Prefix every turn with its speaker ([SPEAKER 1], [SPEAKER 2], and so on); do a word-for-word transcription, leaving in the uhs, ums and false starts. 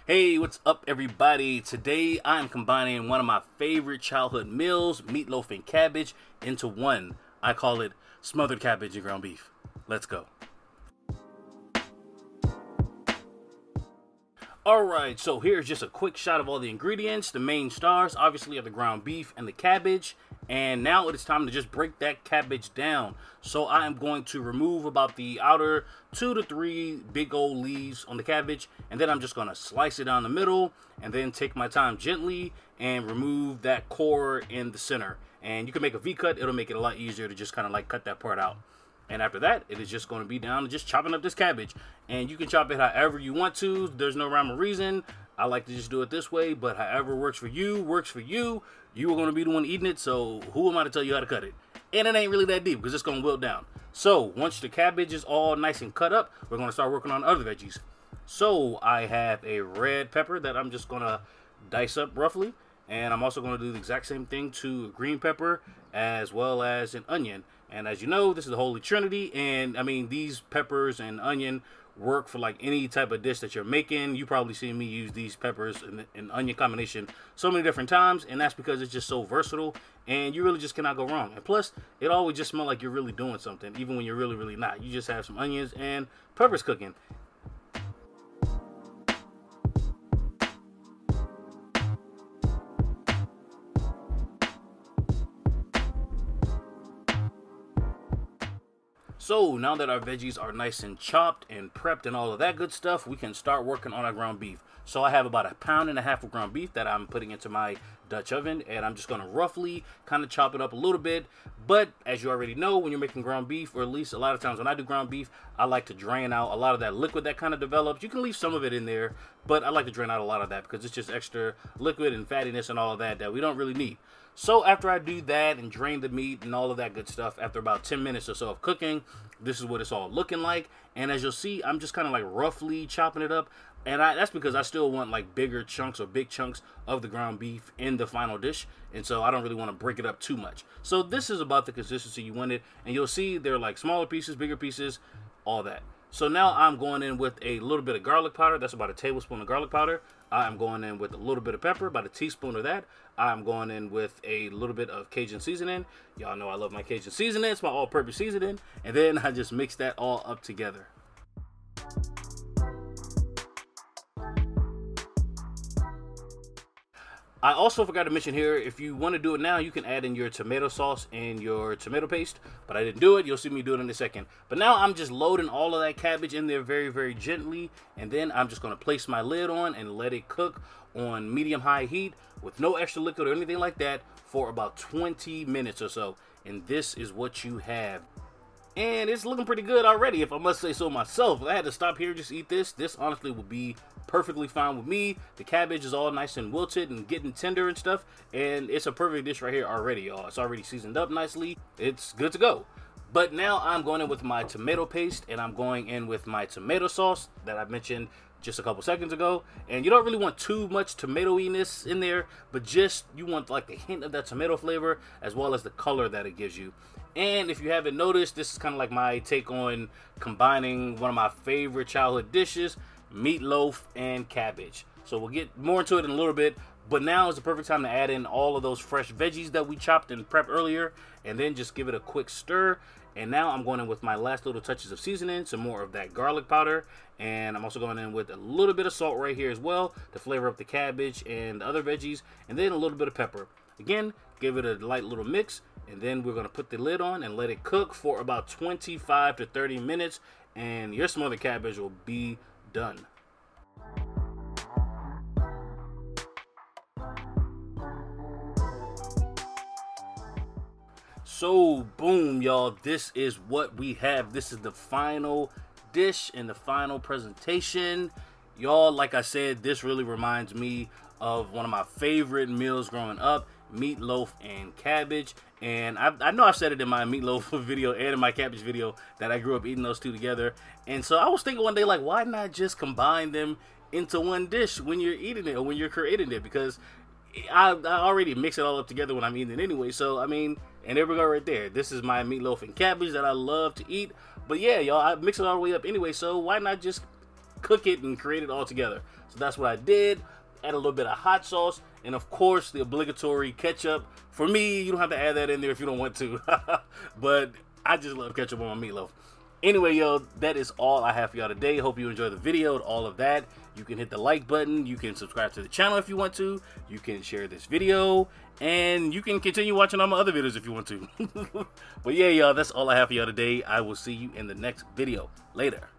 [SPEAKER 1] Hey, what's up everybody? Today I'm combining one of my favorite childhood meals, meatloaf and cabbage, into one. I call it smothered cabbage and ground beef. Let's go. Alright, so here's just a quick shot of all the ingredients. The main stars obviously are the ground beef and the cabbage. And now it is time to just break that cabbage down. So I am going to remove about the outer two to three big old leaves on the cabbage. And then I'm just going to slice it down the middle. And then take my time gently and remove that core in the center. And you can make a V-cut. It'll make it a lot easier to just kind of like cut that part out. And after that, it is just going to be down to just chopping up this cabbage. And you can chop it however you want to. There's no rhyme or reason. I like to just do it this way, but however works for you, works for you. You are going to be the one eating it, so who am I to tell you how to cut it? And it ain't really that deep because it's going to wilt down. So once the cabbage is all nice and cut up, we're going to start working on other veggies. So I have a red pepper that I'm just going to dice up roughly. And I'm also going to do the exact same thing to a green pepper as well as an onion. And as you know, this is the Holy Trinity. And I mean, these peppers and onion work for like any type of dish that you're making. You probably seen me use these peppers and, and onion combination so many different times. And that's because it's just so versatile. And you really just cannot go wrong. And plus, it always just smells like you're really doing something, even when you're really, really not. You just have some onions and peppers cooking. So now that our veggies are nice and chopped and prepped and all of that good stuff, we can start working on our ground beef. So I have about a pound and a half of ground beef that I'm putting into my Dutch oven, and I'm just going to roughly kind of chop it up a little bit. But as you already know, when you're making ground beef, or at least a lot of times when I do ground beef, I like to drain out a lot of that liquid that kind of develops. You can leave some of it in there, but I like to drain out a lot of that because it's just extra liquid and fattiness and all of that that we don't really need. So after I do that and drain the meat and all of that good stuff, after about ten minutes or so of cooking, this is what it's all looking like. And as you'll see, I'm just kind of like roughly chopping it up. And I, that's because I still want like bigger chunks or big chunks of the ground beef in the final dish. And so I don't really want to break it up too much. So this is about the consistency you wanted. And you'll see they're like smaller pieces, bigger pieces, all that. So now I'm going in with a little bit of garlic powder. That's about a tablespoon of garlic powder. I'm going in with a little bit of pepper, about a teaspoon of that. I'm going in with a little bit of Cajun seasoning. Y'all know I love my Cajun seasoning. It's my all-purpose seasoning. And then I just mix that all up together. I also forgot to mention here, if you want to do it now, you can add in your tomato sauce and your tomato paste, but I didn't do it. You'll see me do it in a second. But now I'm just loading all of that cabbage in there very, very gently, and then I'm just going to place my lid on and let it cook on medium-high heat with no extra liquid or anything like that for about twenty minutes or so. And this is what you have. And it's looking pretty good already, if I must say so myself. If I had to stop here and just eat this, this honestly would be perfectly fine with me. The cabbage is all nice and wilted and getting tender and stuff. And it's a perfect dish right here already, y'all. It's already seasoned up nicely. It's good to go. But now I'm going in with my tomato paste, and I'm going in with my tomato sauce that I mentioned just a couple seconds ago. And you don't really want too much tomatoiness in there, but just you want like a hint of that tomato flavor as well as the color that it gives you. And if you haven't noticed, this is kind of like my take on combining one of my favorite childhood dishes, meatloaf and cabbage. So we'll get more into it in a little bit, but now is the perfect time to add in all of those fresh veggies that we chopped and prepped earlier, and then just give it a quick stir. And now I'm going in with my last little touches of seasoning, some more of that garlic powder, and I'm also going in with a little bit of salt right here as well to flavor up the cabbage and the other veggies, and then a little bit of pepper. Again, give it a light little mix, and then we're going to put the lid on and let it cook for about twenty-five to thirty minutes, and your smothered cabbage will be done. So boom, y'all, this is what we have. This is the final dish and the final presentation. Y'all, like I said, this really reminds me of one of my favorite meals growing up, meatloaf and cabbage. And I, I know I've said it in my meatloaf video and in my cabbage video that I grew up eating those two together. And so I was thinking one day, like, why not just combine them into one dish when you're eating it or when you're creating it? Because I, I already mix it all up together when I'm eating it anyway. So, I mean, and there we go right there. This is my meatloaf and cabbage that I love to eat. But yeah, y'all, I mix it all the way up anyway. So why not just cook it and create it all together. So that's what I did. Add a little bit of hot sauce, and of course the obligatory ketchup. For me, you don't have to add that in there if you don't want to, but I just love ketchup on my meatloaf. Anyway, yo, that is all I have for y'all today. Hope you enjoyed the video and all of that. You can hit the like button. You can subscribe to the channel if you want to. You can share this video. And you can continue watching all my other videos if you want to. But yeah, y'all, that's all I have for y'all today. I will see you in the next video. Later.